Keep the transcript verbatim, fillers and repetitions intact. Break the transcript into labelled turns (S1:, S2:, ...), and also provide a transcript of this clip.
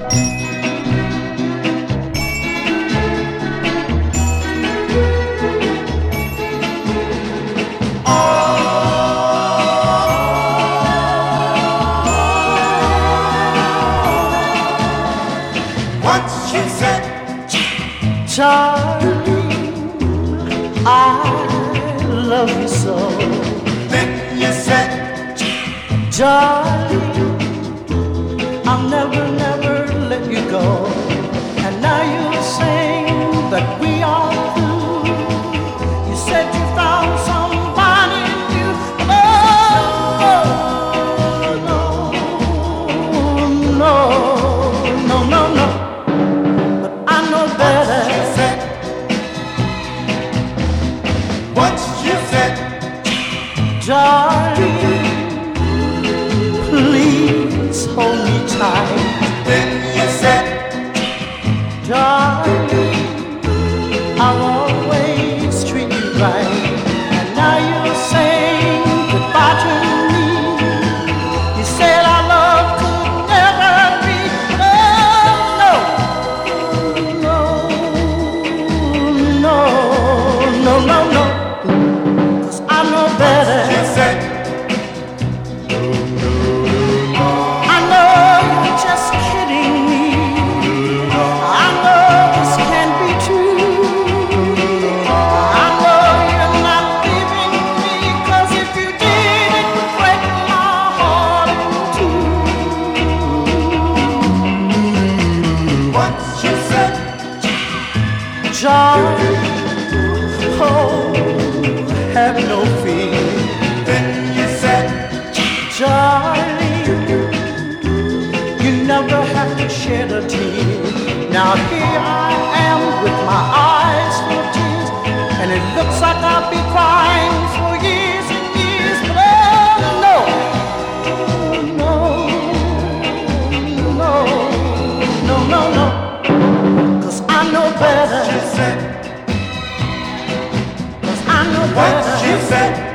S1: What she said,
S2: Charlie, I love you so.
S1: then you said,
S2: Charlie, I'll never, never let you go. And now you sing that we are through. You said you found somebody new. Oh, no, no, no, no, no. But I know better.
S1: what you said,
S2: Charlie, please hold me tight.
S1: then you said,
S2: Darling, I'll always treat you right. And now you're saying goodbye to me. You said our love could never be. Oh, no, no, no, no, no, no. 'Cause I know better.
S1: you said,
S2: I know you're just kidding me. I know this can't be true. I know you're not leaving me, 'cause if you did, it would break my heart in two.
S1: what you said,
S2: Charlie, oh, have no fear.
S1: then you said,
S2: Charlie, you never have to shed a tear. Now here I am with my eyes full of tears, and it looks like I'll be crying for years and years. But oh no, no, no, no, no, no, 'cause I know better.
S1: you said,
S2: 'Cause I know
S1: what
S2: better.
S1: you said.